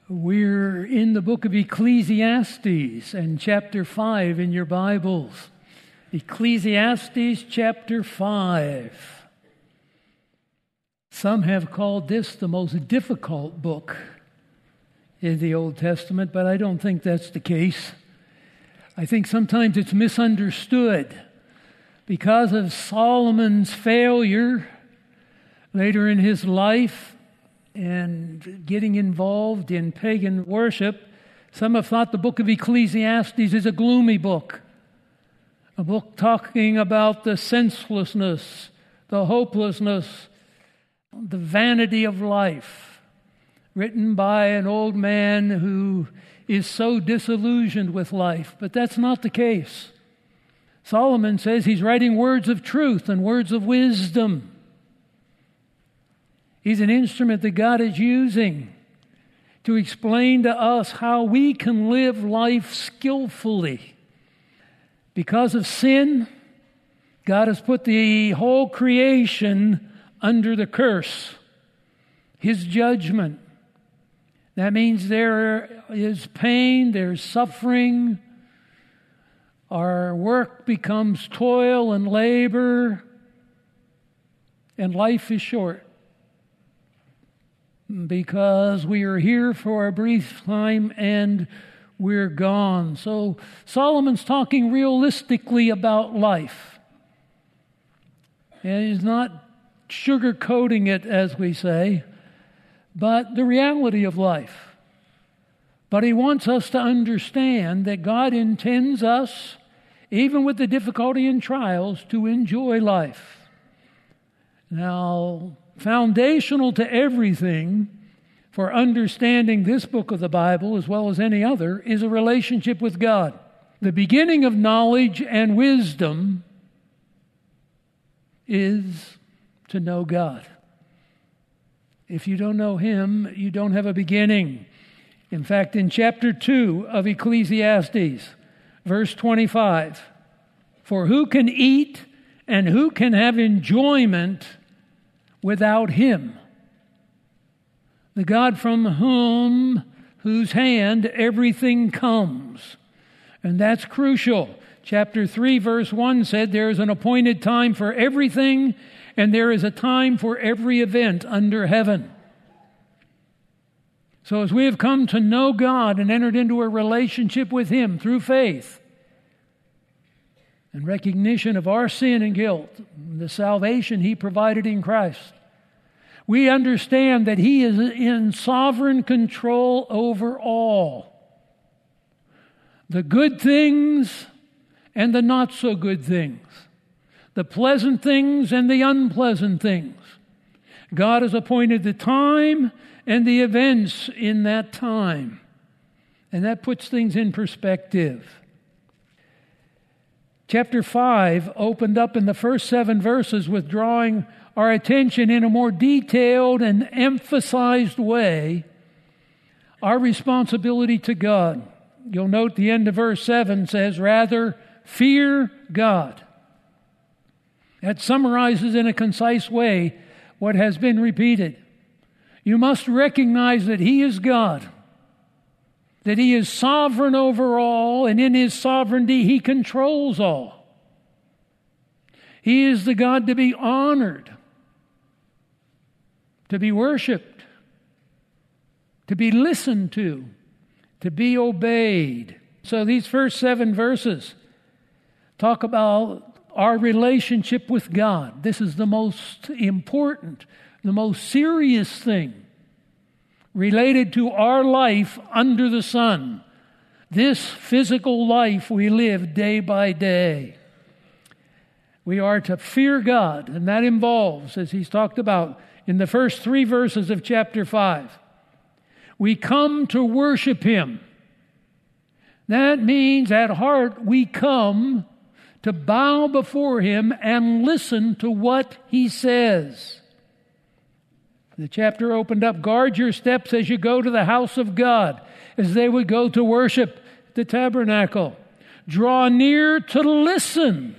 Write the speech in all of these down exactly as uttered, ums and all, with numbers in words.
We're in the book of Ecclesiastes and chapter five in your Bibles. Ecclesiastes chapter five. Some have called this the most difficult book in the Old Testament, but I don't think that's the case. I think sometimes it's misunderstood because of Solomon's failure later in his life and getting involved in pagan worship. Some have thought the book of Ecclesiastes is a gloomy book, a book talking about the senselessness, the hopelessness, the vanity of life, written by an old man who is so disillusioned with life. But that's not the case. Solomon says he's writing words of truth and words of wisdom. He's an instrument that God is using to explain to us how we can live life skillfully. Because of sin, God has put the whole creation under the curse, His judgment. That means there is pain, there's suffering. Our work becomes toil and labor, and life is short. Because we are here for a brief time and we're gone. So Solomon's talking realistically about life. And he's not sugarcoating it, as we say, but the reality of life. But he wants us to understand that God intends us, even with the difficulty and trials, to enjoy life. Now, foundational to everything for understanding this book of the Bible, as well as any other, is a relationship with God. The beginning of knowledge and wisdom is to know God. If you don't know Him, you don't have a beginning. In fact, in chapter two of Ecclesiastes, verse twenty-five, "For who can eat and who can have enjoyment without Him? The God from whom, whose hand everything comes." And that's crucial. Chapter three, verse one said, "There is an appointed time for everything, and there is a time for every event under heaven." So as we have come to know God and entered into a relationship with Him through faith and recognition of our sin and guilt, the salvation He provided in Christ, we understand that He is in sovereign control over all. The good things and the not so good things. The pleasant things and the unpleasant things. God has appointed the time and the events in that time. And that puts things in perspective. Chapter five opened up in the first seven verses with drawing our attention in a more detailed and emphasized way our responsibility to God. You'll note the end of verse seven says, "Rather, fear God." That summarizes in a concise way what has been repeated. You must recognize that He is God, that He is sovereign over all, and in His sovereignty He controls all. He is the God to be honored, to be worshiped, to be listened to, to be obeyed. So these first seven verses talk about our relationship with God. This is the most important, the most serious thing related to our life under the sun. This physical life we live day by day. We are to fear God, and that involves, as he's talked about in the first three verses of chapter five, we come to worship Him. That means at heart we come to bow before Him and listen to what He says. The chapter opened up, "Guard your steps as you go to the house of God," as they would go to worship the tabernacle. "Draw near to listen,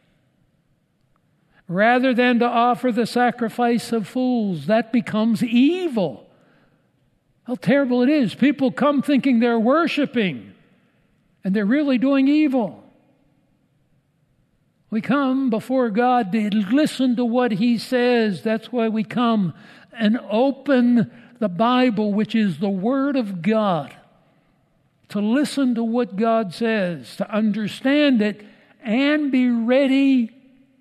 rather than to offer the sacrifice of fools." That becomes evil. how terrible it is. People come thinking they're worshiping, and they're really doing evil. We come before God to listen to what He says. That's why we come and open the Bible, which is the Word of God, to listen to what God says, to understand it, and be ready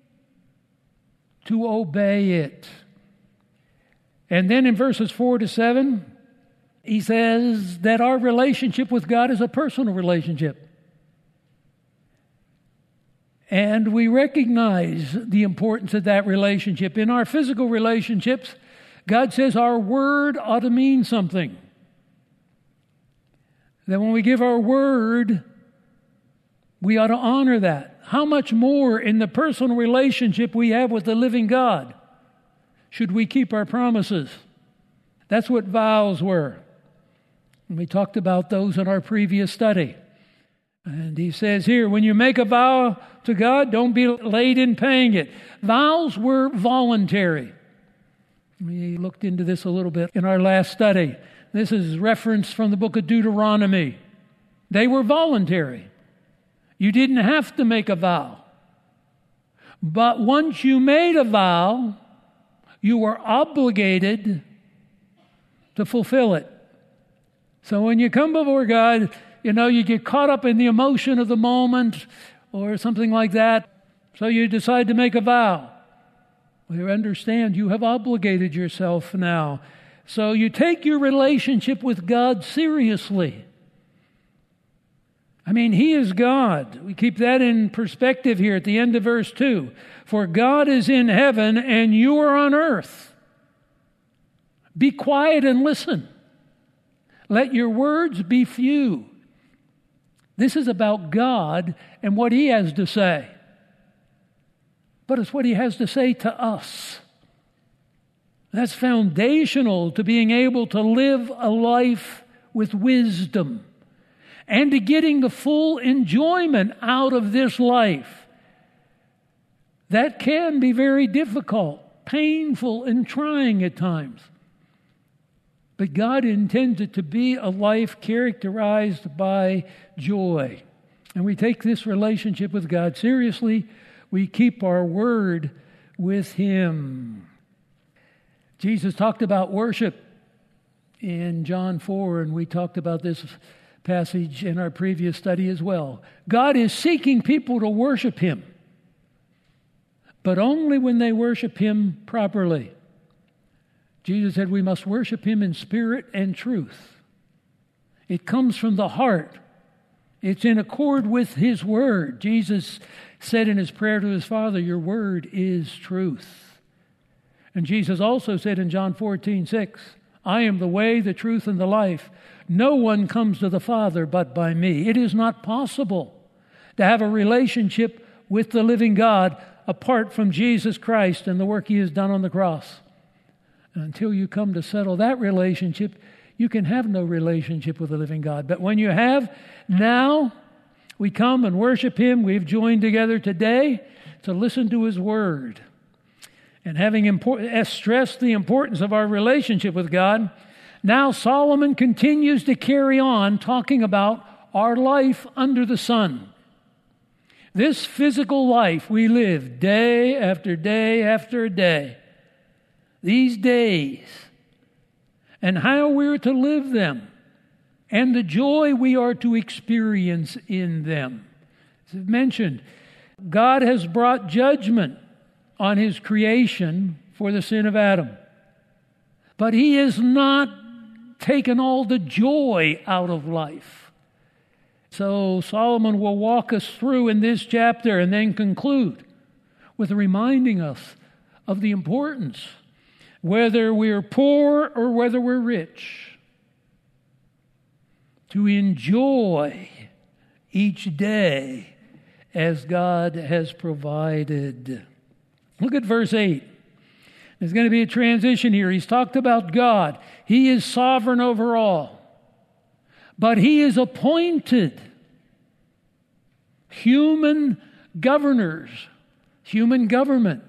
to obey it. And then in verses four to seven, he says that our relationship with God is a personal relationship. And we recognize the importance of that relationship. In our physical relationships, God says our word ought to mean something. That when we give our word, we ought to honor that. How much more in the personal relationship we have with the living God should we keep our promises? That's what vows were. And we talked about those in our previous study. And he says here, when you make a vow to God, don't be late in paying it. Vows were voluntary. We looked into this a little bit in our last study. This is reference from the book of Deuteronomy. They were voluntary. You didn't have to make a vow. But once you made a vow, you were obligated to fulfill it. So when you come before God, you know, you get caught up in the emotion of the moment or something like that. So you decide to make a vow. Well, you understand you have obligated yourself now. So you take your relationship with God seriously. I mean, He is God. We keep that in perspective here at the end of verse two. For God is in heaven and you are on earth. Be quiet and listen. Let your words be few. This is about God and what He has to say. But it's what He has to say to us. That's foundational to being able to live a life with wisdom and to getting the full enjoyment out of this life. That can be very difficult, painful, and trying at times. But God intends it to be a life characterized by joy. And we take this relationship with God seriously. We keep our word with Him. Jesus talked about worship in John four, and we talked about this passage in our previous study as well. God is seeking people to worship Him, but only when they worship Him properly. Jesus said we must worship Him in spirit and truth. It comes from the heart. It's in accord with His word. Jesus said in His prayer to His Father, your word is truth. And Jesus also said in John fourteen six, I am the way, the truth, and the life. No one comes to the Father but by me. It is not possible to have a relationship with the living God apart from Jesus Christ and the work He has done on the cross. And until you come to settle that relationship, you can have no relationship with the living God. But when you have, now we come and worship Him. We've joined together today to listen to His word. And having import- stressed the importance of our relationship with God, now Solomon continues to carry on talking about our life under the sun. This physical life we live day after day after day. These days. And how we're to live them. And the joy we are to experience in them. As I've mentioned, God has brought judgment on His creation for the sin of Adam. But He has not taken all the joy out of life. So Solomon will walk us through in this chapter and then conclude with reminding us of the importance, whether we're poor or whether we're rich, to enjoy each day as God has provided. Look at verse eight. There's going to be a transition here. He's talked about God. He is sovereign over all. But He is appointed human governors, human government,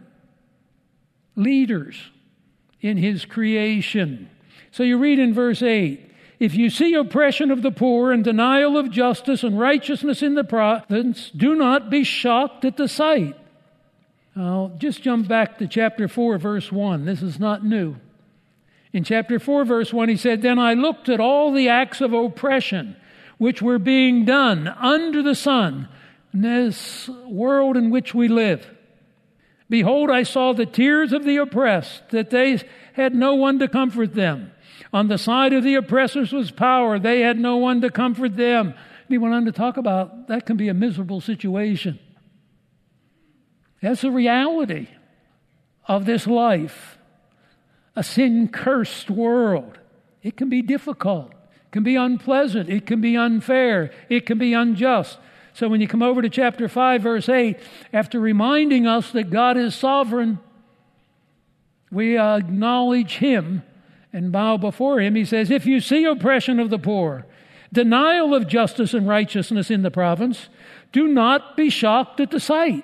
leaders in His creation. So you read in verse eight, If you see oppression of the poor and denial of justice and righteousness in the province, do not be shocked at the sight. I'll just jump back to chapter four, verse one. This is not new. In chapter four, verse one, he said, Then I looked at all the acts of oppression which were being done under the sun in this world in which we live. Behold, I saw the tears of the oppressed, that they had no one to comfort them. On the side of the oppressors was power. They had no one to comfort them. He went on to talk about that can be a miserable situation. That's the reality of this life. A sin-cursed world. It can be difficult. It can be unpleasant. It can be unfair. It can be unjust. So when you come over to chapter five, verse eight, after reminding us that God is sovereign, we uh, acknowledge Him and bow before Him. He says, if you see oppression of the poor, denial of justice and righteousness in the province, do not be shocked at the sight.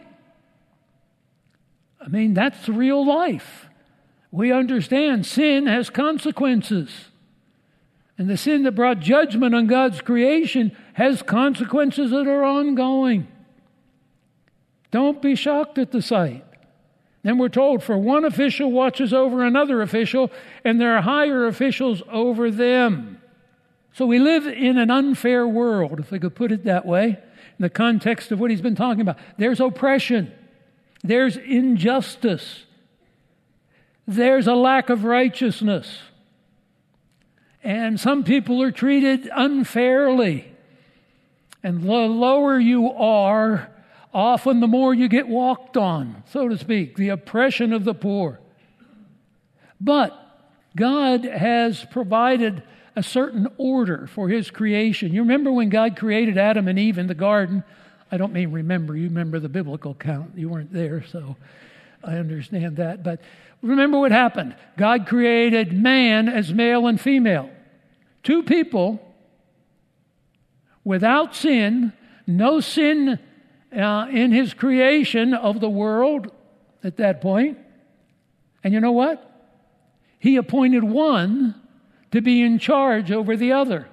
I mean, that's real life. We understand sin has consequences. And the sin that brought judgment on God's creation has consequences that are ongoing. Don't be shocked at the sight. Then we're told, for one official watches over another official, and there are higher officials over them. So we live in an unfair world, if we could put it that way, in the context of what he's been talking about. There's oppression. There's injustice. There's a lack of righteousness. And some people are treated unfairly. And the lower you are, often the more you get walked on, so to speak, the oppression of the poor. But God has provided a certain order for His creation. You remember when God created Adam and Eve in the garden? I don't mean remember, you remember the biblical account. You weren't there, so I understand that. But remember what happened. God created man as male and female. Two people without sin, no sin uh, in His creation of the world at that point. And you know what? He appointed one to be in charge over the other.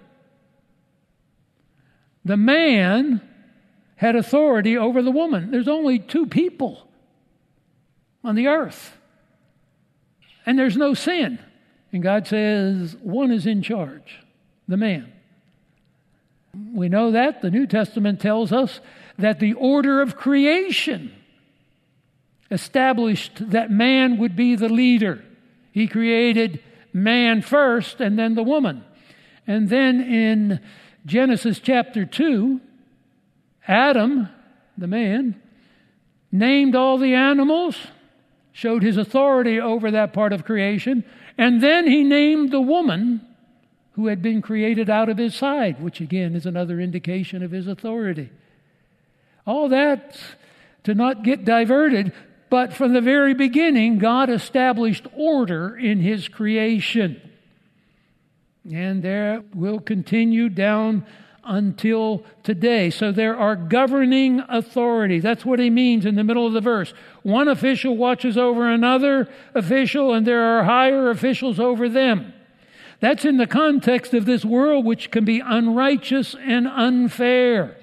The man had authority over the woman. There's only two people on the earth. And there's no sin. And God says one is in charge, the man. We know that. The New Testament tells us that the order of creation established that man would be the leader. He created man first and then the woman. And then in Genesis chapter two, Adam, the man, named all the animals, showed his authority over that part of creation, and then he named the woman who had been created out of his side, which again is another indication of his authority. All that to not get diverted, but from the very beginning, God established order in His creation. And there will continue down until today. So there are governing authorities. That's what he means in the middle of the verse. One official watches over another official, and there are higher officials over them. That's in the context of this world, which can be unrighteous and unfair.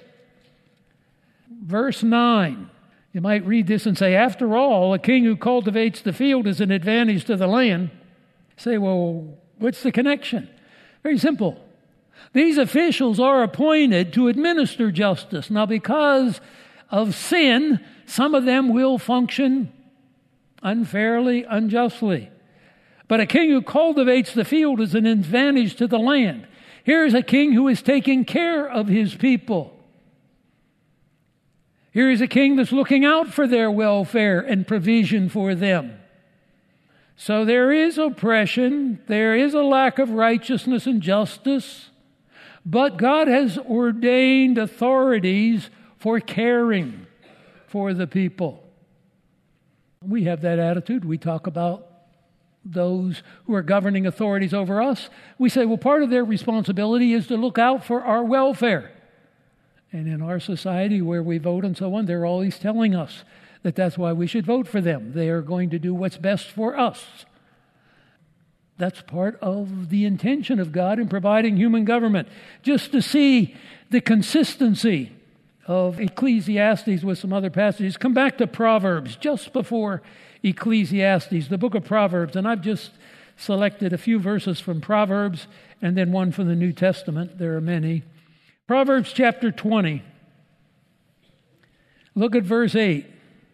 Verse nine. You might read this and say, after all, a king who cultivates the field is an advantage to the land. Say, well, what's the connection? Very simple. These officials are appointed to administer justice. Now, because of sin, some of them will function unfairly, unjustly. But a king who cultivates the field is an advantage to the land. Here's a king who is taking care of his people. Here is a king that's looking out for their welfare and provision for them. So there is oppression, there is a lack of righteousness and justice, but God has ordained authorities for caring for the people. We have that attitude. We talk about those who are governing authorities over us. We say, well, part of their responsibility is to look out for our welfare. And in our society where we vote and so on, they're always telling us that that's why we should vote for them. They are going to do what's best for us. That's part of the intention of God in providing human government. Just to see the consistency of Ecclesiastes with some other passages, come back to Proverbs just before Ecclesiastes, the book of Proverbs. And I've just selected a few verses from Proverbs and then one from the New Testament. There are many. Proverbs chapter twenty. Look at verse eight.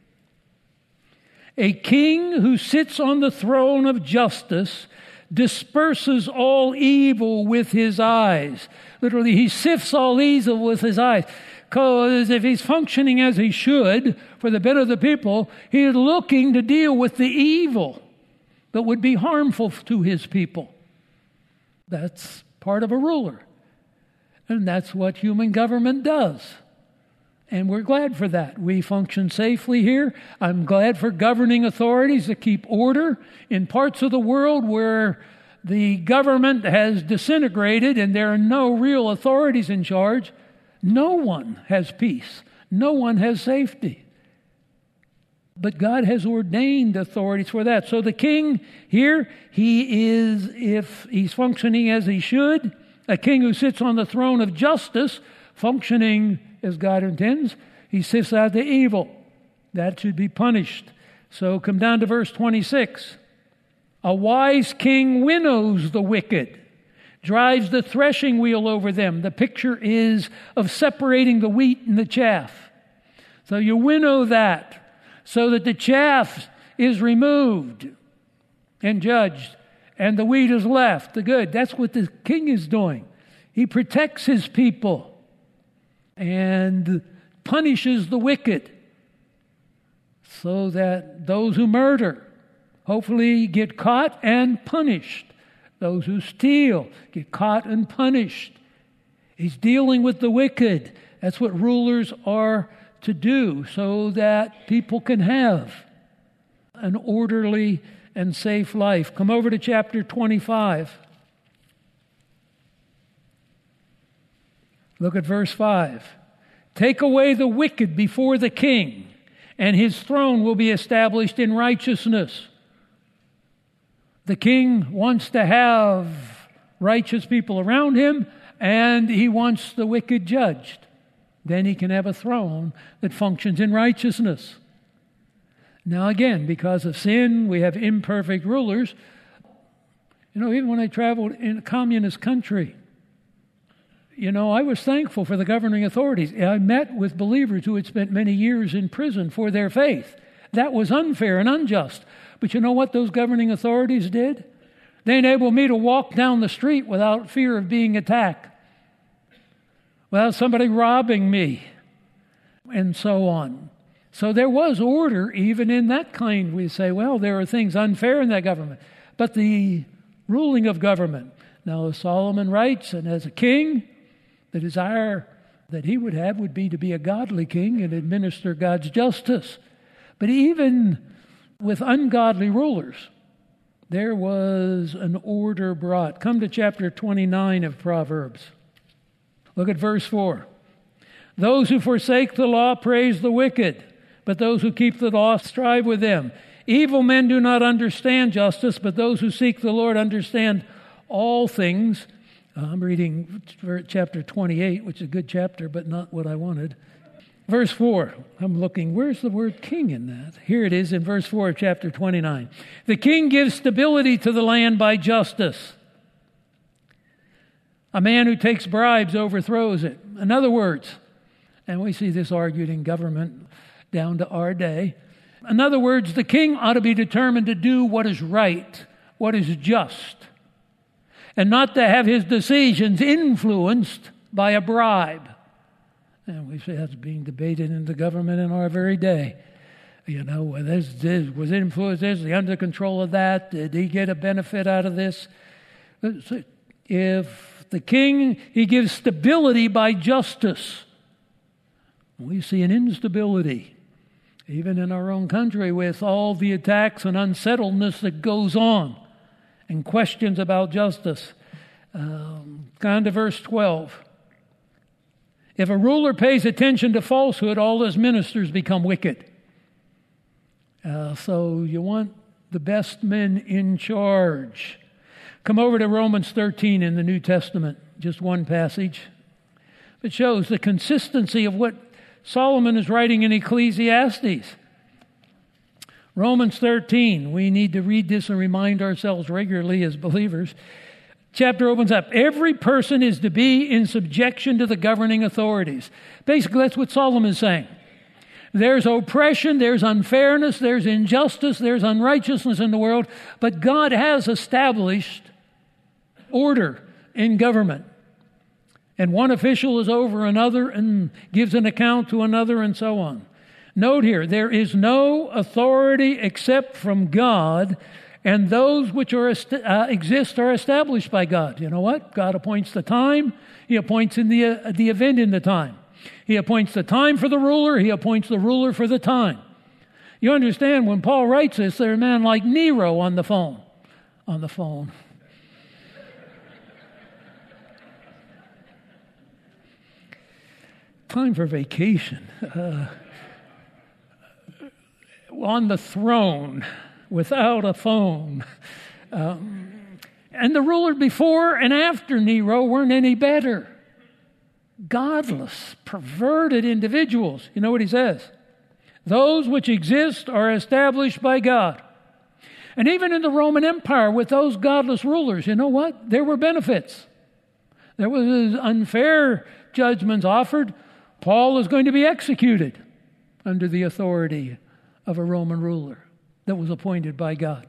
A king who sits on the throne of justice disperses all evil with his eyes. Literally, he sifts all evil with his eyes. Because if he's functioning as he should for the benefit of the people, he is looking to deal with the evil that would be harmful to his people. That's part of a ruler. And that's what human government does. And we're glad for that. We function safely here. I'm glad for governing authorities that keep order in parts of the world where the government has disintegrated and there are no real authorities in charge. No one has peace. No one has safety. But God has ordained authorities for that. So the king here, he is, if he's functioning as he should, a king who sits on the throne of justice, functioning as God intends, he sifts out the evil. That should be punished. So come down to verse twenty-six. A wise king winnows the wicked, drives the threshing wheel over them. The picture is of separating the wheat and the chaff. So you winnow that so that the chaff is removed and judged and the wheat is left, the good. That's what the king is doing. He protects his people and punishes the wicked so that those who murder hopefully get caught and punished. Those who steal get caught and punished. He's dealing with the wicked. That's what rulers are to do so that people can have an orderly and safe life. Come over to chapter twenty-five. Look at verse five. Take away the wicked before the king, and his throne will be established in righteousness. The king wants to have righteous people around him, and he wants the wicked judged. Then he can have a throne that functions in righteousness. Now again, because of sin, we have imperfect rulers. You know, even when I traveled in a communist country, you know, I was thankful for the governing authorities. I met with believers who had spent many years in prison for their faith. That was unfair and unjust. But you know what those governing authorities did? They enabled me to walk down the street without fear of being attacked, without somebody robbing me, and so on. So there was order even in that kind. We say, well, there are things unfair in that government. But the ruling of government, now as Solomon writes, and as a king, the desire that he would have would be to be a godly king and administer God's justice. But even with ungodly rulers, there was an order brought. Come to chapter twenty-nine of Proverbs. Look at verse four. Those who forsake the law praise the wicked, but those who keep the law strive with them. Evil men do not understand justice, but those who seek the Lord understand all things. Uh, I'm reading chapter twenty-eight, which is a good chapter, but not what I wanted. Verse four, I'm looking, where's the word king in that? Here it is in verse four of chapter twenty-nine. The king gives stability to the land by justice. A man who takes bribes overthrows it. In other words, and we see this argued in government down to our day. In other words, the king ought to be determined to do what is right, what is just, and not to have his decisions influenced by a bribe. And we say that's being debated in the government in our very day. You know, this, this, was it influenced this? Was he under control of that? Did he get a benefit out of this? If the king, he gives stability by justice. We see an instability, even in our own country, with all the attacks and unsettledness that goes on and questions about justice. Um, on to verse twelve. If a ruler pays attention to falsehood, all his ministers become wicked. Uh, so you want the best men in charge. Come over to Romans thirteen in the New Testament, just one passage. It shows the consistency of what Solomon is writing in Ecclesiastes. Romans thirteen, we need to read this and remind ourselves regularly as believers. Chapter opens up. Every person is to be in subjection to the governing authorities. Basically, that's what Solomon is saying. There's oppression, there's unfairness, there's injustice, there's unrighteousness in the world, but God has established order in government. And one official is over another and gives an account to another and so on. Note here, there is no authority except from God, and those which are uh, exist are established by God. You know what? God appoints the time. He appoints in the, uh, the event in the time. He appoints the time for the ruler. He appoints the ruler for the time. You understand, when Paul writes this, there's a man like Nero on the phone. On the phone. Time for vacation. Uh, on the throne without a phone. Um, and the ruler before and after Nero weren't any better. Godless, perverted individuals. You know what he says? Those which exist are established by God. And even in the Roman Empire with those godless rulers, you know what? There were benefits. There was unfair judgments offered. Paul is going to be executed under the authority of a Roman ruler that was appointed by God.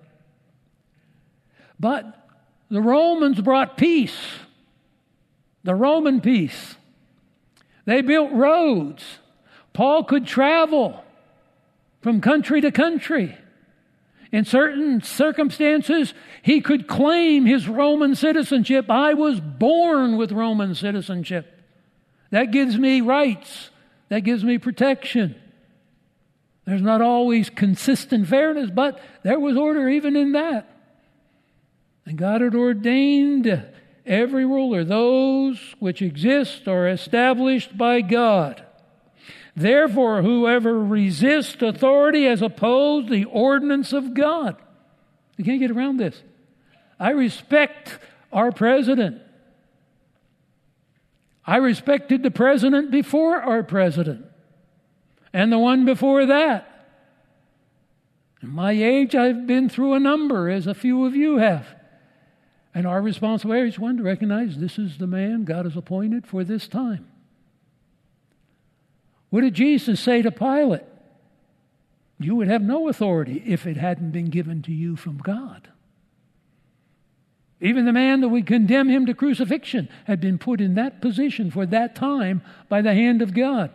But the Romans brought peace. The Roman peace. They built roads. Paul could travel from country to country. In certain circumstances, he could claim his Roman citizenship. I was born with Roman citizenship. That gives me rights. That gives me protection. There's not always consistent fairness, but there was order even in that. And God had ordained every ruler. Those which exist are established by God. Therefore, whoever resists authority has opposed the ordinance of God. You can't get around this. I respect our president. I respected the president before our president. And the one before that. In my age, I've been through a number, as a few of you have. And our responsibility is one to recognize this is the man God has appointed for this time. What did Jesus say to Pilate? You would have no authority if it hadn't been given to you from God. Even the man that would condemn him to crucifixion had been put in that position for that time by the hand of God.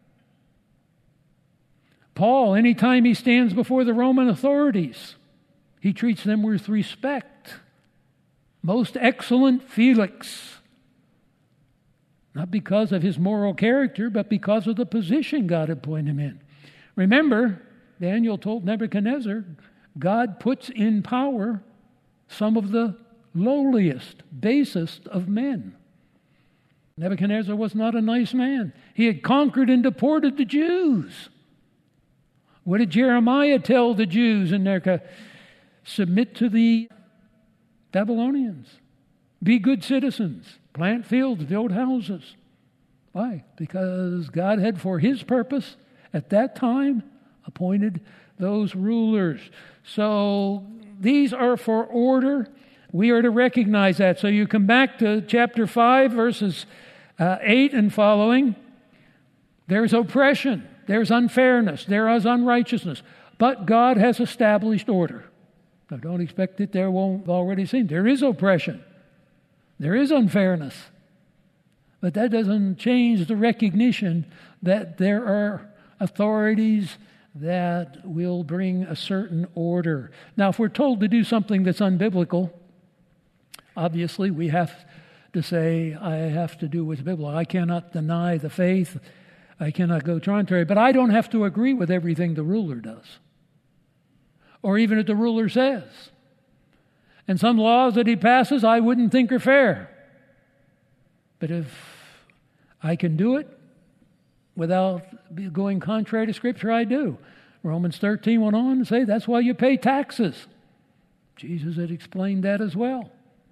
Paul, anytime he stands before the Roman authorities, he treats them with respect. Most excellent Felix. Not because of his moral character, but because of the position God had put him in. Remember, Daniel told Nebuchadnezzar, God puts in power some of the lowliest, basest of men. Nebuchadnezzar was not a nice man. He had conquered and deported the Jews. What did Jeremiah tell the Jews in their submit to the Babylonians? Be good citizens. Plant fields, build houses. Why? Because God had, for his purpose, at that time, appointed those rulers. So these are for order. We are to recognize that. So you come back to chapter five, verses uh, eight and following. There's oppression. There's unfairness. There is unrighteousness. But God has established order. Now don't expect that there won't already seem. There is oppression. There is unfairness. But that doesn't change the recognition that there are authorities that will bring a certain order. Now, if we're told to do something that's unbiblical, obviously we have to say, I have to do what's biblical. I cannot deny the faith. I cannot go contrary. But I don't have to agree with everything the ruler does, or even if the ruler says. And some laws that he passes I wouldn't think are fair. But if I can do it without going contrary to Scripture, I do. Romans thirteen went on to say that's why you pay taxes. Jesus had explained that as well.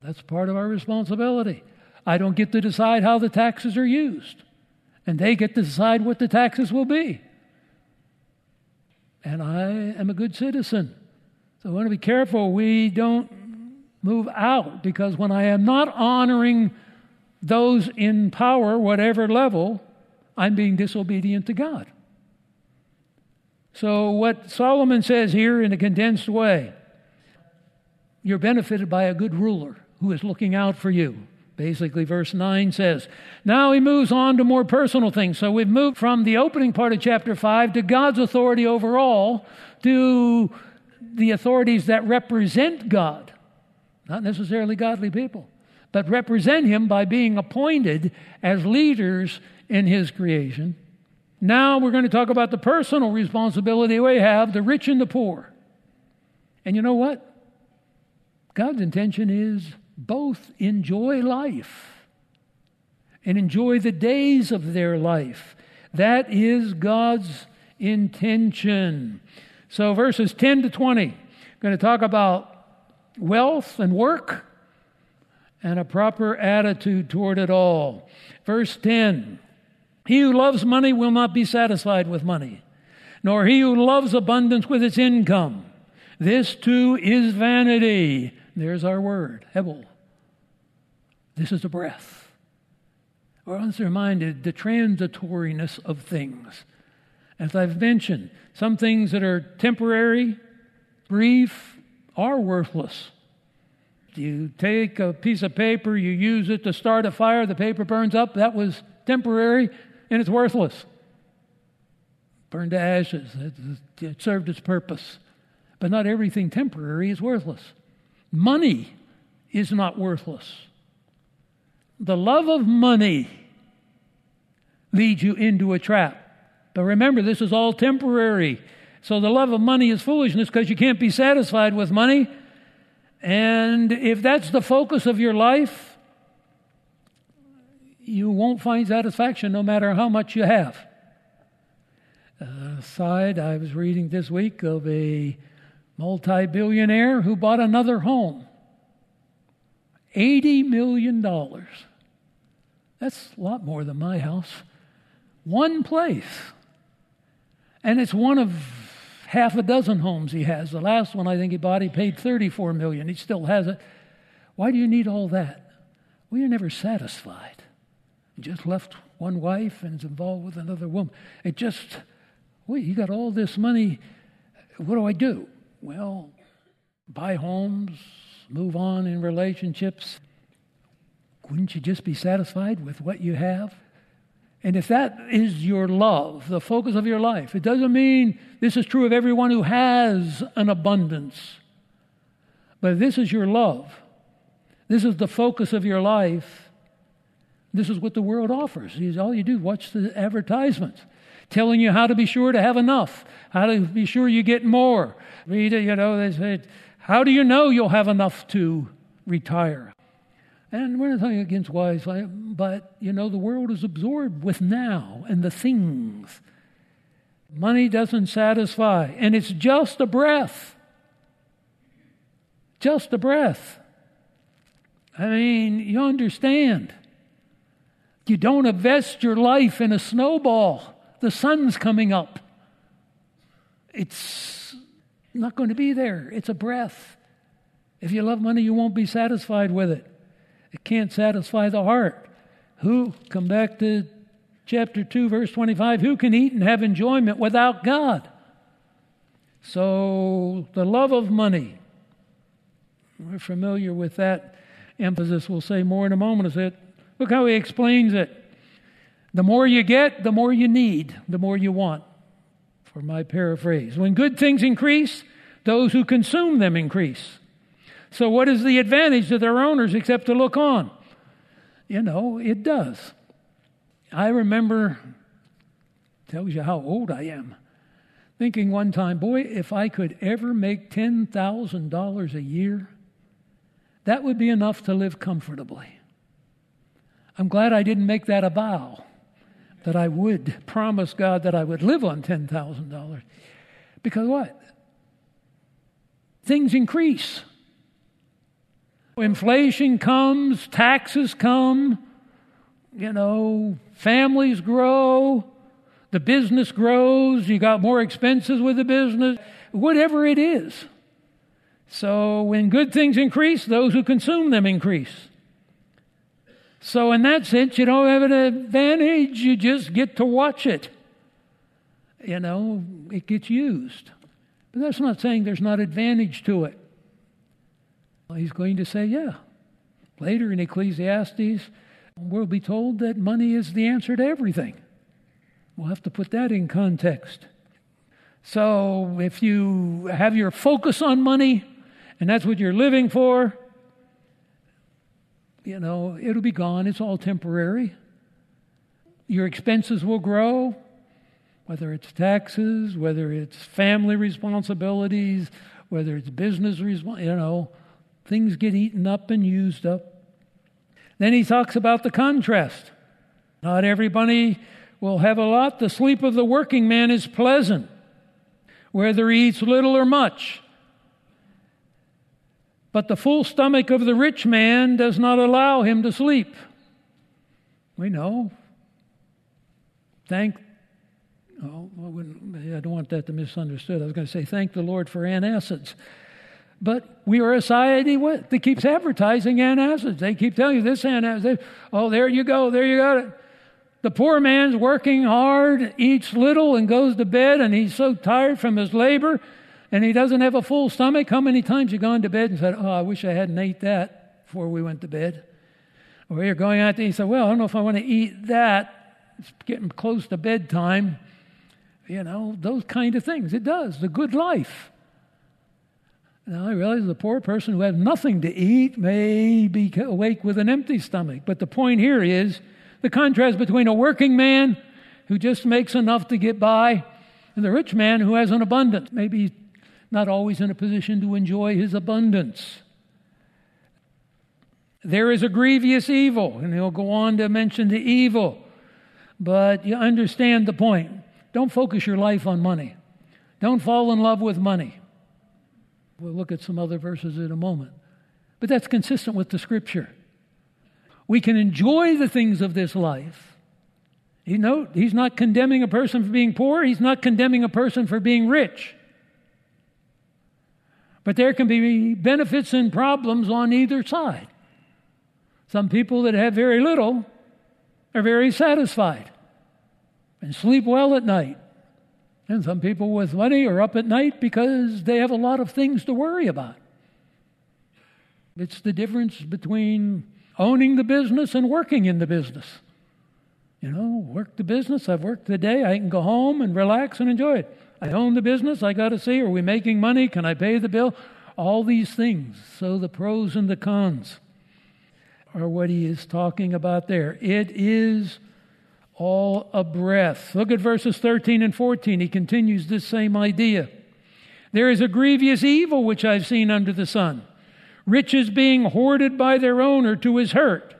That's part of our responsibility. I don't get to decide how the taxes are used. And they get to decide what the taxes will be. And I am a good citizen. So I want to be careful we don't move out, because when I am not honoring those in power, whatever level, I'm being disobedient to God. So what Solomon says here in a condensed way, you're benefited by a good ruler who is looking out for you. Basically, verse nine says. Now he moves on to more personal things. So we've moved from the opening part of chapter five to God's authority overall, to the authorities that represent God. Not necessarily godly people, but represent Him by being appointed as leaders in His creation. Now we're going to talk about the personal responsibility we have, the rich and the poor. And you know what? God's intention is both enjoy life and enjoy the days of their life. That is God's intention. So verses ten to twenty, I'm going to talk about wealth and work and a proper attitude toward it all. Verse ten, he who loves money will not be satisfied with money, nor he who loves abundance with its income. This too is vanity. There's our word, hebel. This is a breath. We're always reminded the transitoriness of things. As I've mentioned, some things that are temporary, brief, are worthless. You take a piece of paper, you use it to start a fire, the paper burns up, that was temporary, and it's worthless. Burned to ashes, it, it served its purpose. But not everything temporary is worthless. Money is not worthless. The love of money leads you into a trap. But remember, this is all temporary. So the love of money is foolishness, because you can't be satisfied with money. And if that's the focus of your life, you won't find satisfaction no matter how much you have. Uh, aside, I was reading this week of a multi-billionaire who bought another home. eighty million dollars. That's a lot more than my house. One place. And it's one of half a dozen homes he has. The last one I think he bought, he paid thirty-four million dollars. He still has it. Why do you need all that? Well, you're never satisfied. You just left one wife and is involved with another woman. It just, well, you got all this money. What do I do? Well, buy homes, move on in relationships. Wouldn't you just be satisfied with what you have? And if that is your love, the focus of your life, it doesn't mean this is true of everyone who has an abundance. But if this is your love, this is the focus of your life, this is what the world offers. All you do, watch the advertisements, telling you how to be sure to have enough, how to be sure you get more. Read, you know, they say, how do you know you'll have enough to retire? And we're not talking against wise, but, you know, the world is absorbed with now and the things. Money doesn't satisfy, and it's just a breath. Just a breath. I mean, you understand. You don't invest your life in a snowball. The sun's coming up. It's not going to be there. It's a breath. If you love money, you won't be satisfied with it. It can't satisfy the heart. Who, come back to chapter two, verse twenty-five, who can eat and have enjoyment without God? So the love of money, we're familiar with that emphasis. We'll say more in a moment. Is it? Look how he explains it. The more you get, the more you need, the more you want, for my paraphrase. When good things increase, those who consume them increase. So what is the advantage to their owners except to look on? You know, it does. I remember, tells you how old I am, thinking one time, boy, if I could ever make ten thousand dollars a year, that would be enough to live comfortably. I'm glad I didn't make that a vow, that I would promise God that I would live on ten thousand dollars. Because what? Things increase. Inflation comes, taxes come, you know, families grow, the business grows, you got more expenses with the business, whatever it is. So when good things increase, those who consume them increase. So in that sense, you don't have an advantage, you just get to watch it. You know, it gets used. But that's not saying there's not advantage to it. He's going to say, yeah. Later in Ecclesiastes, we'll be told that money is the answer to everything. We'll have to put that in context. So if you have your focus on money, and that's what you're living for, you know, it'll be gone. It's all temporary. Your expenses will grow, whether it's taxes, whether it's family responsibilities, whether it's business responsibilities, you know, things get eaten up and used up. Then he talks about the contrast. Not everybody will have a lot. The sleep of the working man is pleasant, whether he eats little or much. But the full stomach of the rich man does not allow him to sleep. We know. Thank, oh, I, wouldn't, I don't want that to be misunderstood. I was going to say thank the Lord for antacids. But we are a society what, that keeps advertising antacids. They keep telling you this antacid. Oh, there you go. There you got it. The poor man's working hard, eats little, and goes to bed, and he's so tired from his labor, and he doesn't have a full stomach. How many times you gone to bed and said, oh, I wish I hadn't ate that before we went to bed? Or you're going out there and you say, well, I don't know if I want to eat that. It's getting close to bedtime. You know, those kind of things. It does. The good life. Now, I realize the poor person who has nothing to eat may be awake with an empty stomach. But the point here is the contrast between a working man who just makes enough to get by and the rich man who has an abundance. Maybe not always in a position to enjoy his abundance. There is a grievous evil, and he'll go on to mention the evil. But you understand the point. Don't focus your life on money. Don't fall in love with money. We'll look at some other verses in a moment. But that's consistent with the Scripture. We can enjoy the things of this life. You know, he's not condemning a person for being poor. He's not condemning a person for being rich. But there can be benefits and problems on either side. Some people that have very little are very satisfied and sleep well at night. And some people with money are up at night because they have a lot of things to worry about. It's the difference between owning the business and working in the business. You know, work the business, I've worked the day, I can go home and relax and enjoy it. I own the business, I got to see, are we making money? Can I pay the bill? All these things. So the pros and the cons are what he is talking about there. It is all a breath. Look at verses thirteen and fourteen. He continues this same idea. There is a grievous evil which I've seen under the sun. Riches being hoarded by their owner to his hurt.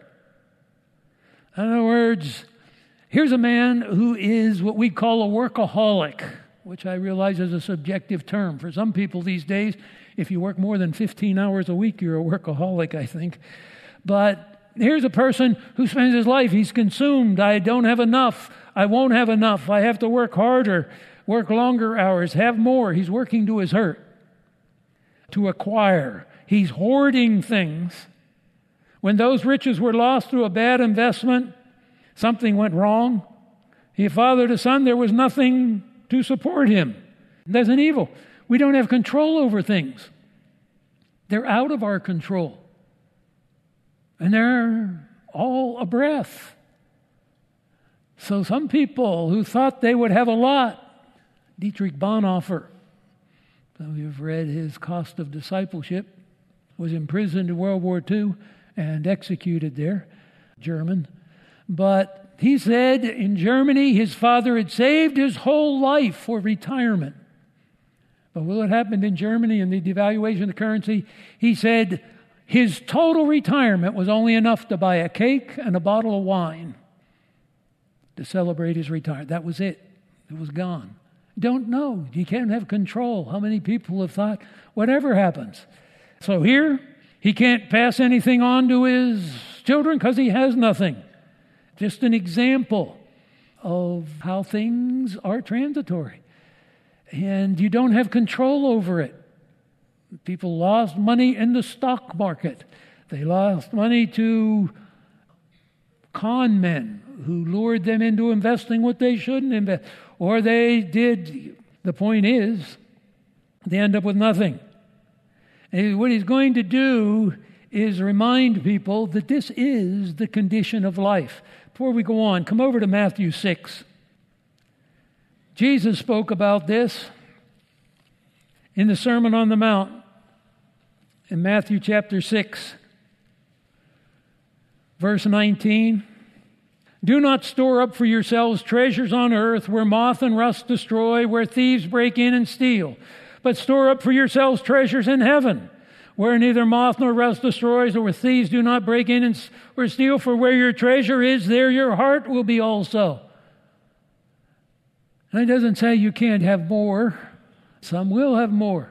In other words, here's a man who is what we call a workaholic, which I realize is a subjective term. For some people these days, if you work more than fifteen hours a week, you're a workaholic, I think. But here's a person who spends his life, he's consumed. I don't have enough. I won't have enough. I have to work harder, work longer hours, have more. He's working to his hurt, to acquire. He's hoarding things. When those riches were lost through a bad investment, something went wrong. He fathered a son, there was nothing to support him. That's an evil. We don't have control over things. They're out of our control. And they're all a breath. So some people who thought they would have a lot, Dietrich Bonhoeffer, some of you have read his Cost of Discipleship, was imprisoned in World War Two and executed there, German. But he said in Germany his father had saved his whole life for retirement. But what happened in Germany in the devaluation of the currency, he said his total retirement was only enough to buy a cake and a bottle of wine to celebrate his retirement. That was it. It was gone. Don't know. You can't have control. How many people have thought, whatever happens. So here, He can't pass anything on to his children because he has nothing. Just an example of how things are transitory. And you don't have control over it. People lost money in the stock market. They lost money to con men who lured them into investing what they shouldn't invest. Or they did, the point is, they end up with nothing. And what he's going to do is remind people that this is the condition of life. Before we go on, come over to Matthew six. Jesus spoke about this in the Sermon on the Mount in Matthew chapter six, verse nineteen. Do not store up for yourselves treasures on earth where moth and rust destroy, where thieves break in and steal. But store up for yourselves treasures in heaven, where neither moth nor rust destroys, or where thieves do not break in and or steal. For where your treasure is, there your heart will be also. And it doesn't say you can't have more. Some will have more.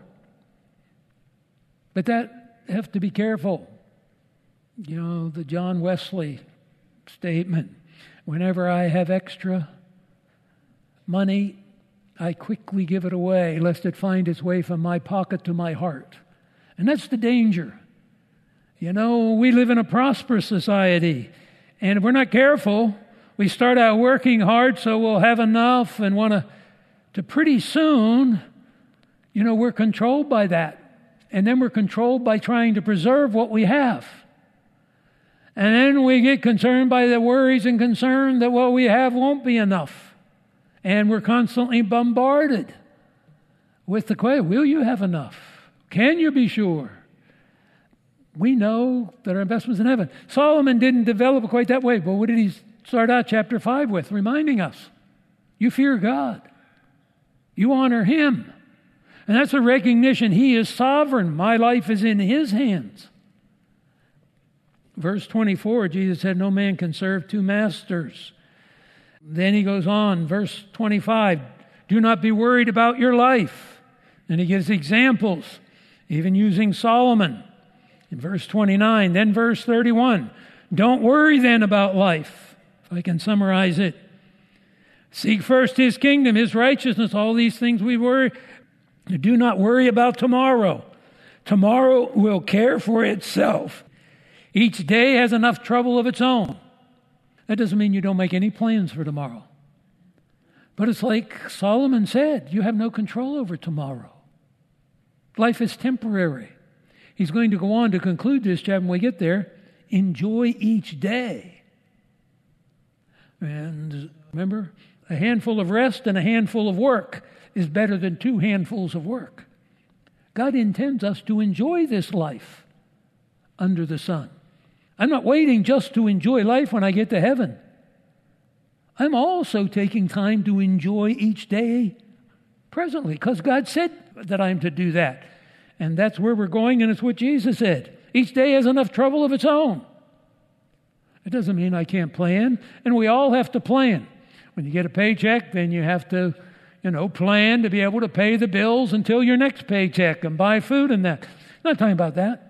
But that have to be careful. You know, the John Wesley statement, whenever I have extra money, I quickly give it away, lest it find its way from my pocket to my heart. And that's the danger. You know, we live in a prosperous society, and if we're not careful, we start out working hard so we'll have enough and want to, to pretty soon, you know, we're controlled by that. And then we're controlled by trying to preserve what we have. And then we get concerned by the worries and concern that what we have won't be enough. And we're constantly bombarded with the question, will you have enough? Can you be sure? We know that our investment's in heaven. Solomon didn't develop it quite that way, but what did he start out chapter five with? Reminding us, you fear God. You honor Him. And that's a recognition He is sovereign. My life is in His hands. Verse twenty-four, Jesus said, no man can serve two masters. Then he goes on, verse twenty-five, do not be worried about your life. And he gives examples, even using Solomon. In verse twenty-nine, then verse thirty-one, don't worry then about life. If I can summarize it. Seek first His kingdom, His righteousness, all these things we worry. Do not worry about tomorrow. Tomorrow will care for itself. Each day has enough trouble of its own. That doesn't mean you don't make any plans for tomorrow. But it's like Solomon said, you have no control over tomorrow. Life is temporary. He's going to go on to conclude this chapter when we get there. Enjoy each day. And remember, a handful of rest and a handful of work is better than two handfuls of work. God intends us to enjoy this life under the sun. I'm not waiting just to enjoy life when I get to heaven. I'm also taking time to enjoy each day presently, because God said that I'm to do that. And that's where we're going, and it's what Jesus said. Each day has enough trouble of its own. It doesn't mean I can't plan, and we all have to plan. When you get a paycheck, then you have to, you know, plan to be able to pay the bills until your next paycheck and buy food and that. I'm not talking about that.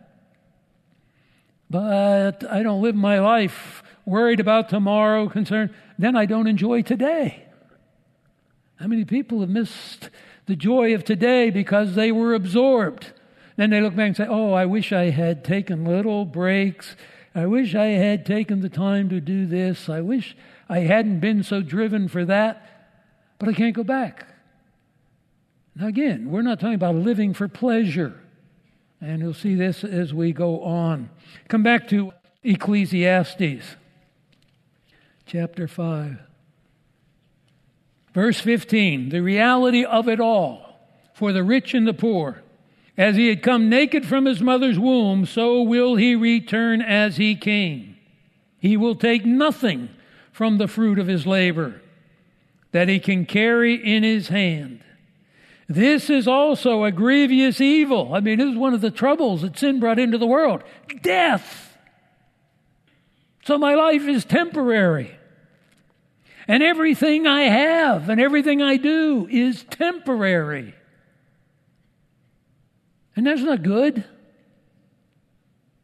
But I don't live my life worried about tomorrow, concerned. Then I don't enjoy today. How many people have missed the joy of today because they were absorbed? Then they look back and say, oh, I wish I had taken little breaks. I wish I had taken the time to do this. I wish I hadn't been so driven for that. But I can't go back. Now again, we're not talking about living for pleasure. And you'll see this as we go on. Come back to Ecclesiastes, chapter five. Verse fifteen, the reality of it all, for the rich and the poor. As he had come naked from his mother's womb, so will he return as he came. He will take nothing from the fruit of his labor that he can carry in his hand. This is also a grievous evil. I mean, this is one of the troubles that sin brought into the world. Death. So my life is temporary. And everything I have and everything I do is temporary. And that's not good.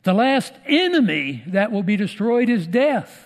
The last enemy that will be destroyed is death.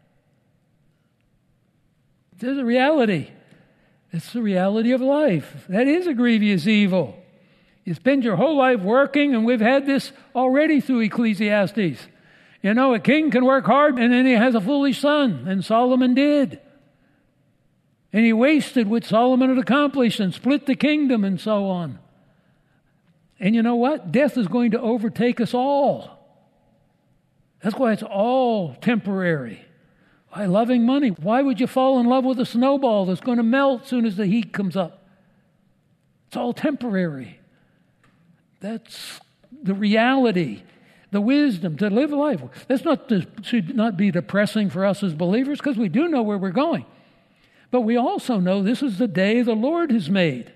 There's a reality. It's the reality of life. That is a grievous evil. You spend your whole life working, and we've had this already through Ecclesiastes. You know, a king can work hard, and then he has a foolish son, and Solomon did. And he wasted what Solomon had accomplished and split the kingdom and so on. And you know what? Death is going to overtake us all. That's why it's all temporary. Why loving money? Why would you fall in love with a snowball that's going to melt as soon as the heat comes up? It's all temporary. That's the reality, the wisdom to live life. That's not to, should not be depressing for us as believers, because we do know where we're going. But we also know this is the day the Lord has made.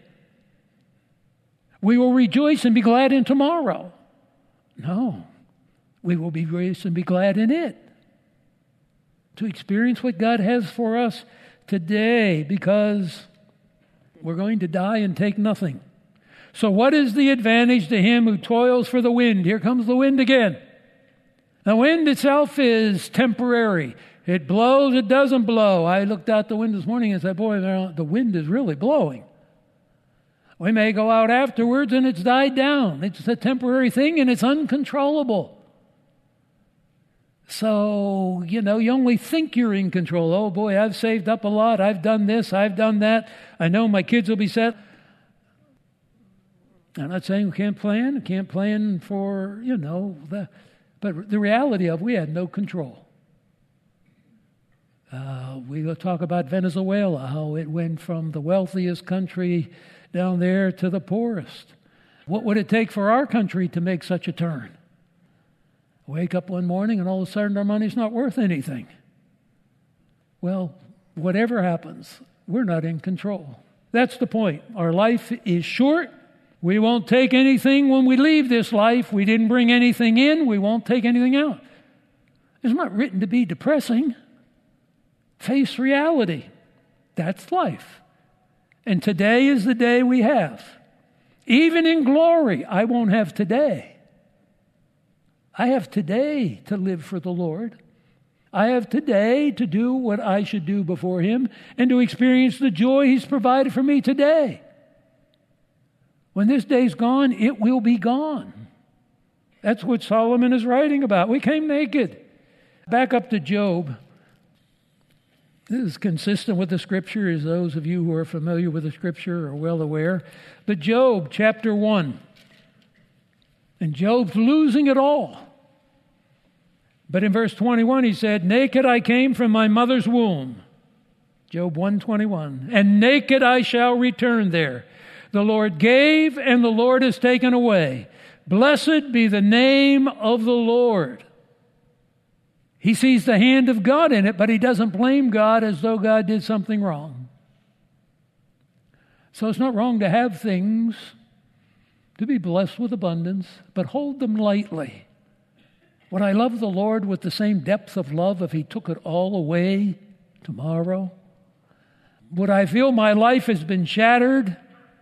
We will rejoice and be glad in tomorrow. No, we will be rejoice and be glad in it. To experience what God has for us today, because we're going to die and take nothing. So what is the advantage to him who toils for the wind? Here comes the wind again. The wind itself is temporary. It blows, it doesn't blow. I looked out the window this morning and said, boy, the wind is really blowing. We may go out afterwards and it's died down. It's a temporary thing and it's uncontrollable. So, you know, you only think you're in control. Oh boy, I've saved up a lot. I've done this. I've done that. I know my kids will be set. I'm not saying we can't plan. We can't plan for, you know, the, but the reality of we had no control. Uh, we will talk about Venezuela, how it went from the wealthiest country down there to the poorest. What would it take for our country to make such a turn? Wake up one morning and all of a sudden our money's not worth anything. Well, whatever happens, we're not in control. That's the point. Our life is short. We won't take anything when we leave this life. We didn't bring anything in. We won't take anything out. It's not written to be depressing. Face reality. That's life. And today is the day we have. Even in glory, I won't have today. I have today to live for the Lord. I have today to do what I should do before Him and to experience the joy He's provided for me today. When this day's gone, it will be gone. That's what Solomon is writing about. We came naked. Back up to Job. This is consistent with the Scripture, as those of you who are familiar with the Scripture are well aware. But Job, chapter one. And Job's losing it all. But in verse twenty-one, he said, naked I came from my mother's womb. Job one twenty-one. And naked I shall return there. The Lord gave, and the Lord has taken away. Blessed be the name of the Lord. He sees the hand of God in it, but he doesn't blame God as though God did something wrong. So it's not wrong to have things, to be blessed with abundance, but hold them lightly. Would I love the Lord with the same depth of love if He took it all away tomorrow? Would I feel my life has been shattered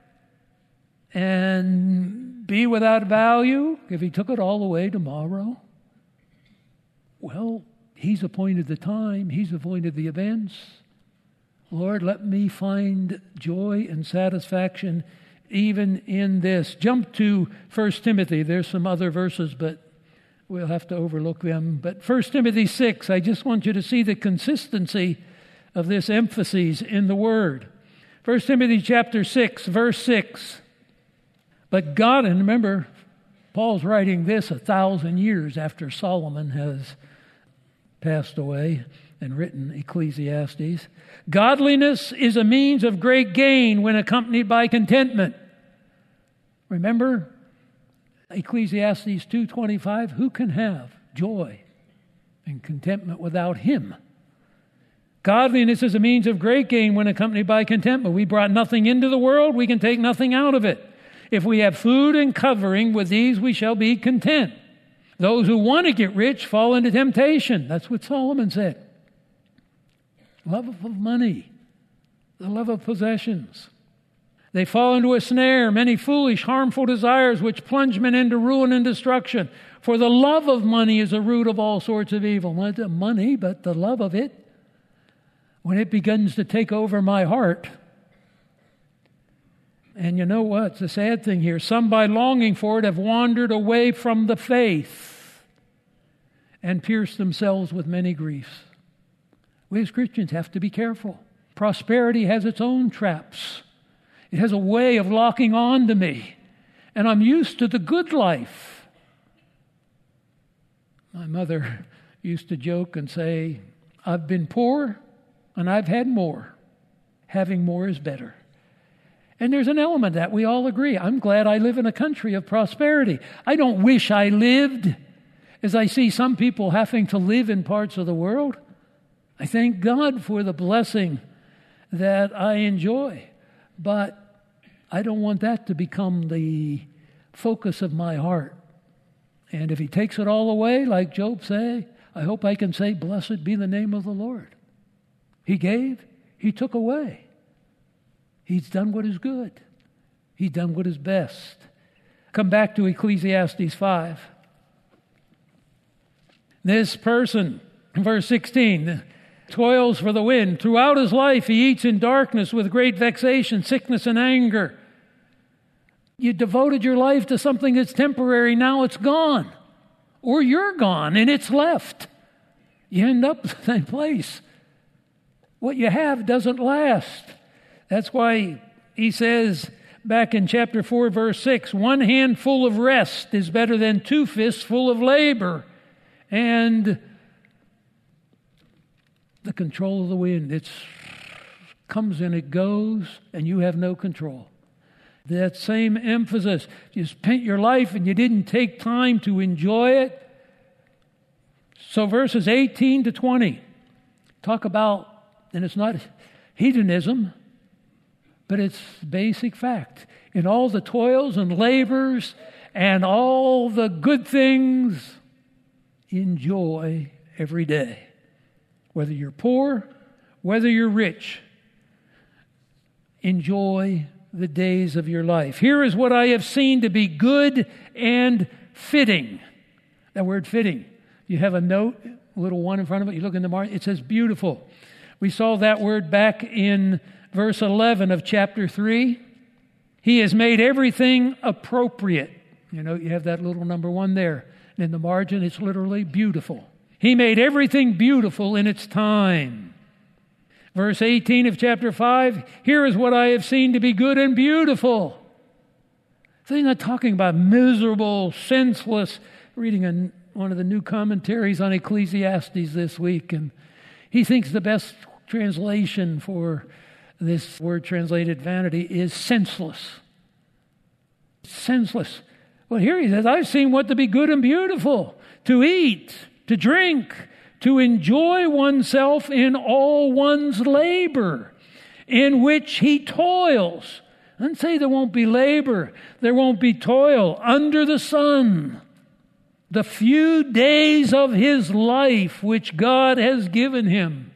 and be without value if He took it all away tomorrow? Well, He's appointed the time. He's appointed the events. Lord, let me find joy and satisfaction even in this. Jump to First Timothy. There's some other verses, but we'll have to overlook them. But First Timothy six, I just want you to see the consistency of this emphasis in the Word. First Timothy chapter six, verse six. But God, and remember, Paul's writing this a thousand years after Solomon has passed away and written Ecclesiastes. Godliness is a means of great gain when accompanied by contentment. Remember Ecclesiastes two twenty-five, who can have joy and contentment without Him? Godliness is a means of great gain when accompanied by contentment. We brought nothing into the world, we can take nothing out of it. If we have food and covering, with these we shall be content. Those who want to get rich fall into temptation. That's what Solomon said. Love of money, the love of possessions. They fall into a snare, many foolish, harmful desires which plunge men into ruin and destruction. For the love of money is a root of all sorts of evil. Not the money, but the love of it. When it begins to take over my heart. And you know what? It's a sad thing here. Some by longing for it have wandered away from the faith and pierced themselves with many griefs. We as Christians have to be careful. Prosperity has its own traps. It has a way of locking on to me. And I'm used to the good life. My mother used to joke and say, I've been poor and I've had more. Having more is better. And there's an element that we all agree. I'm glad I live in a country of prosperity. I don't wish I lived as I see some people having to live in parts of the world. I thank God for the blessing that I enjoy. But I don't want that to become the focus of my heart. And if he takes it all away, like Job say, I hope I can say, blessed be the name of the Lord. He gave, he took away. He's done what is good. He's done what is best. Come back to Ecclesiastes five. This person, verse sixteen, toils for the wind. Throughout his life he eats in darkness with great vexation, sickness, and anger. You devoted your life to something that's temporary, now it's gone. Or you're gone and it's left. You end up in the same place. What you have doesn't last. That's why he says back in chapter four, verse six, one hand full of rest is better than two fists full of labor. And the control of the wind, it comes and it goes, and you have no control. That same emphasis, you spent your life and you didn't take time to enjoy it. So verses eighteen to twenty talk about, and it's not hedonism, but it's basic fact. In all the toils and labors and all the good things, enjoy every day. Whether you're poor, whether you're rich, enjoy the days of your life. Here is what I have seen to be good and fitting. That word fitting. You have a note, a little one in front of it. You look in the margin. It says beautiful. We saw that word back in verse eleven of chapter three. He has made everything appropriate. You know, you have that little number one there. And in the margin, it's literally beautiful. He made everything beautiful in its time. Verse eighteen of chapter five, here is what I have seen to be good and beautiful. So he's not talking about miserable, senseless. Reading a, one of the new commentaries on Ecclesiastes this week, and he thinks the best translation for this word translated vanity is senseless. Senseless. Well, here he says, I've seen what to be good and beautiful, to eat, to drink, to enjoy oneself in all one's labor, in which he toils. And say there won't be labor, there won't be toil under the sun. The few days of his life which God has given him.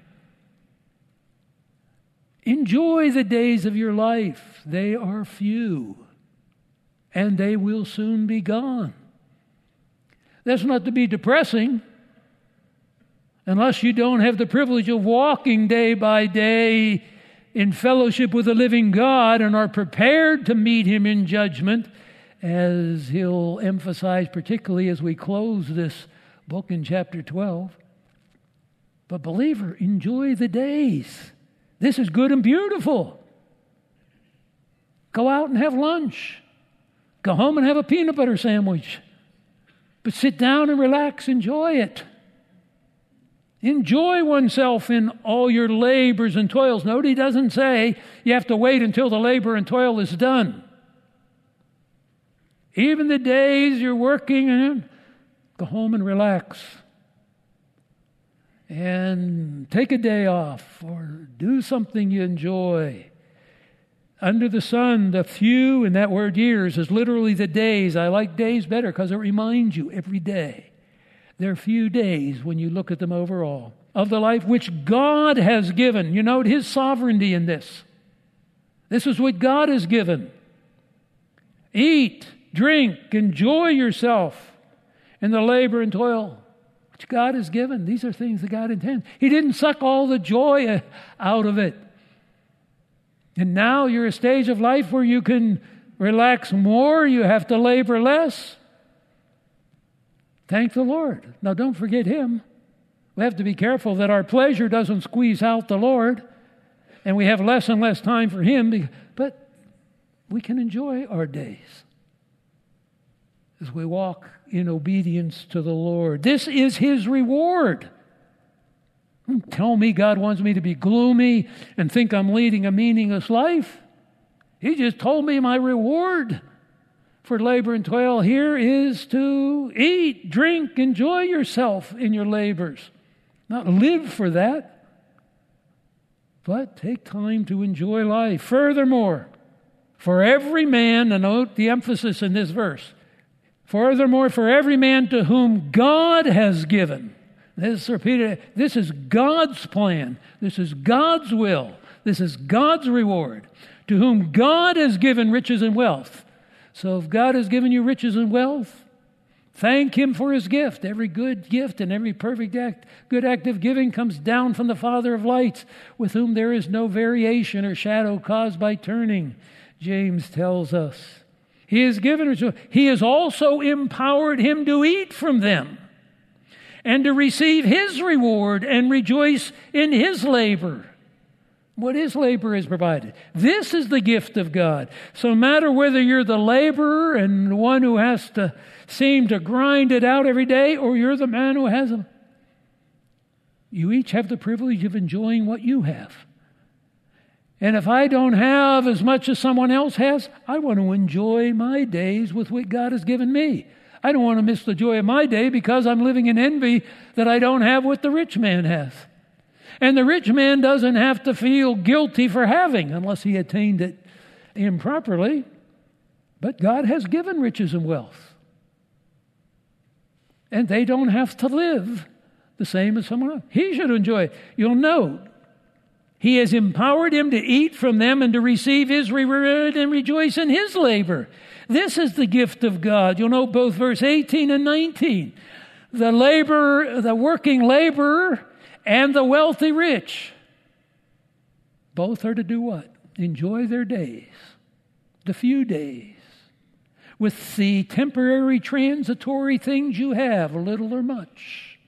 Enjoy the days of your life. They are few, and they will soon be gone. That's not to be depressing. Unless you don't have the privilege of walking day by day in fellowship with the living God and are prepared to meet him in judgment, as he'll emphasize particularly as we close this book in chapter twelve. But believer, enjoy the days. This is good and beautiful. Go out and have lunch. Go home and have a peanut butter sandwich. But sit down and relax, enjoy it. Enjoy oneself in all your labors and toils. Note he doesn't say you have to wait until the labor and toil is done. Even the days you're working, and go home and relax. And take a day off or do something you enjoy. Under the sun, the few, and that word years is literally the days. I like days better because it reminds you every day. There are few days when you look at them overall of the life which God has given. You note his sovereignty in this. This is what God has given. Eat, drink, enjoy yourself in the labor and toil which God has given. These are things that God intends. He didn't suck all the joy out of it. And now you're at a stage of life where you can relax more, you have to labor less. Thank the Lord. Now don't forget Him. We have to be careful that our pleasure doesn't squeeze out the Lord and we have less and less time for Him, but we can enjoy our days as we walk in obedience to the Lord. This is His reward. Don't tell me God wants me to be gloomy and think I'm leading a meaningless life. He just told me my reward for labor and toil here is to eat, drink, enjoy yourself in your labors. Not live for that, but take time to enjoy life. Furthermore, for every man, and note the emphasis in this verse, furthermore, for every man to whom God has given. This is repeated. This is God's plan. This is God's will. This is God's reward. To whom God has given riches and wealth. So if God has given you riches and wealth, thank Him for His gift. Every good gift and every perfect act, good act of giving comes down from the Father of lights, with whom there is no variation or shadow caused by turning, James tells us. He has given riches. He has also empowered him to eat from them and to receive His reward and rejoice in His labor. What His labor has provided. This is the gift of God. So no matter whether you're the laborer and the one who has to seem to grind it out every day, or you're the man who has them, you each have the privilege of enjoying what you have. And if I don't have as much as someone else has, I want to enjoy my days with what God has given me. I don't want to miss the joy of my day because I'm living in envy that I don't have what the rich man has. And the rich man doesn't have to feel guilty for having, unless he attained it improperly. But God has given riches and wealth. And they don't have to live the same as someone else. He should enjoy it. You'll note, He has empowered him to eat from them and to receive His reward and rejoice in His labor. This is the gift of God. You'll note both verse eighteen and nineteen. The laborer, the working laborer, and the wealthy rich, both are to do what? Enjoy their days, the few days, with the temporary transitory things you have, little or much.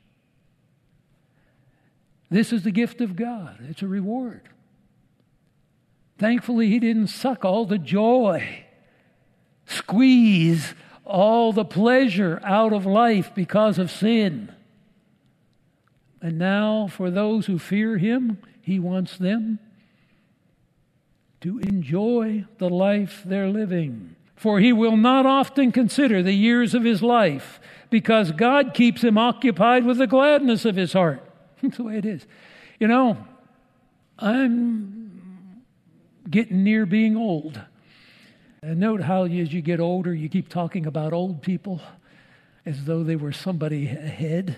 This is the gift of God. It's a reward. Thankfully, He didn't suck all the joy, squeeze all the pleasure out of life because of sin. And now, for those who fear Him, He wants them to enjoy the life they're living. For He will not often consider the years of his life, because God keeps him occupied with the gladness of his heart. That's the way it is. You know, I'm getting near being old. And note how as you get older, you keep talking about old people as though they were somebody ahead.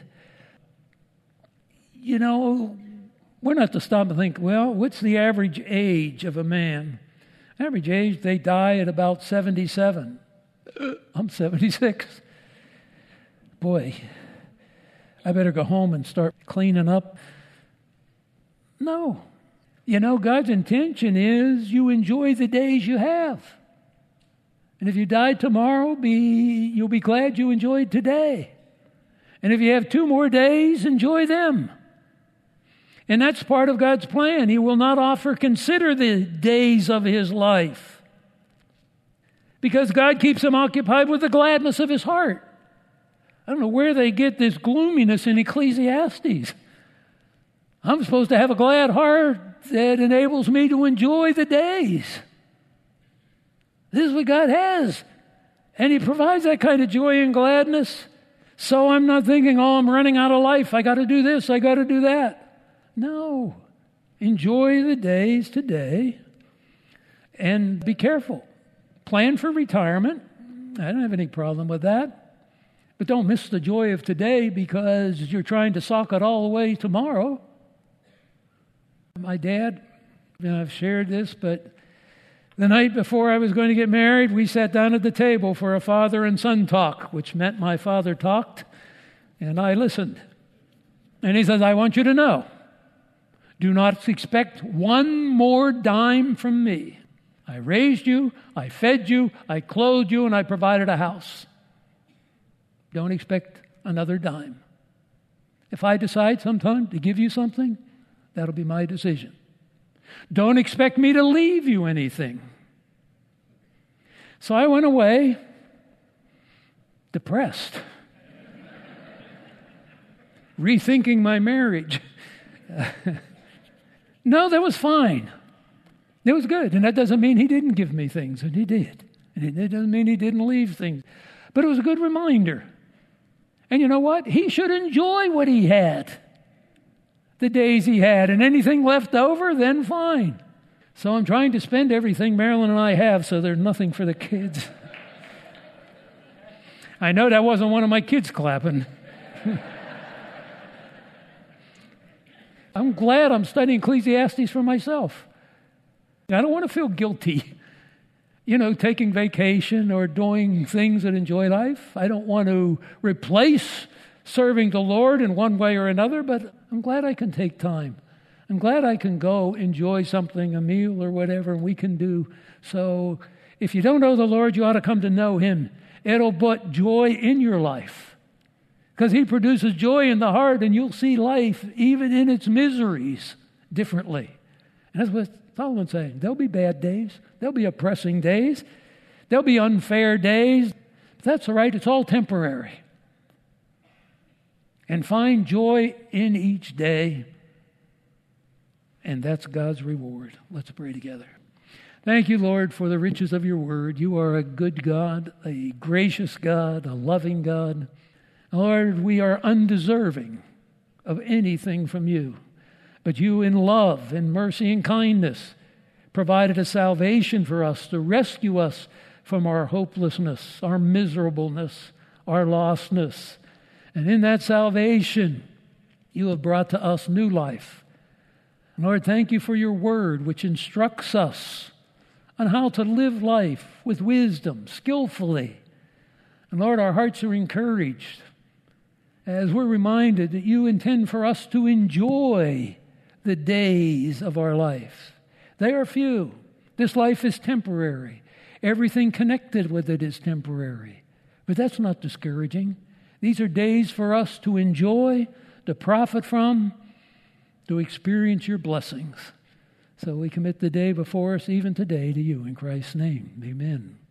You know, we're not to stop and think, well, what's the average age of a man? Average age, they die at about seventy-seven. I'm seventy-six. Boy, I better go home and start cleaning up. No. You know, God's intention is you enjoy the days you have. And if you die tomorrow, be you'll be glad you enjoyed today. And if you have two more days, enjoy them. And that's part of God's plan. He will not offer consider the days of his life, because God keeps him occupied with the gladness of his heart. I don't know where they get this gloominess in Ecclesiastes. I'm supposed to have a glad heart that enables me to enjoy the days. This is what God has. And He provides that kind of joy and gladness. So I'm not thinking, oh, I'm running out of life. I got to do this. I got to do that. No. Enjoy the days today and be careful. Plan for retirement. I don't have any problem with that. But don't miss the joy of today because you're trying to sock it all away tomorrow. My dad, and I've shared this, but The night before I was going to get married, we sat down at the table for a father and son talk, which meant my father talked and I listened. And he says, I want you to know, do not expect one more dime from me. I raised you, I fed you, I clothed you, and I provided a house. Don't expect another dime. If I decide sometime to give you something, that'll be my decision. Don't expect me to leave you anything. So I went away depressed, rethinking my marriage. No, that was fine. It was good. And that doesn't mean he didn't give me things, and he did. And it doesn't mean he didn't leave things. But it was a good reminder. And you know what? He should enjoy what he had, the days he had. And anything left over, then fine. So I'm trying to spend everything Marilyn and I have so there's nothing for the kids. I know that wasn't one of my kids clapping. I'm glad I'm studying Ecclesiastes for myself. I don't want to feel guilty, you know, taking vacation or doing things that enjoy life. I don't want to replace serving the Lord in one way or another, but I'm glad I can take time. I'm glad I can go enjoy something, a meal or whatever we can do. So if you don't know the Lord, you ought to come to know Him. It'll put joy in your life because He produces joy in the heart, and you'll see life, even in its miseries, differently. And that's what Solomon's saying. There'll be bad days. There'll be oppressing days. There'll be unfair days. But that's all right. It's all temporary. And find joy in each day. And that's God's reward. Let's pray together. Thank you, Lord, for the riches of your word. You are a good God, a gracious God, a loving God. Lord, we are undeserving of anything from you. But you, in love and mercy and kindness, provided a salvation for us to rescue us from our hopelessness, our miserableness, our lostness. And in that salvation, you have brought to us new life. Lord, thank you for your word, which instructs us on how to live life with wisdom, skillfully. And Lord, our hearts are encouraged as we're reminded that you intend for us to enjoy the days of our life. They are few. This life is temporary. Everything connected with it is temporary. But that's not discouraging. These are days for us to enjoy, to profit from, to experience your blessings. So we commit the day before us, even today, to you. In Christ's name, amen.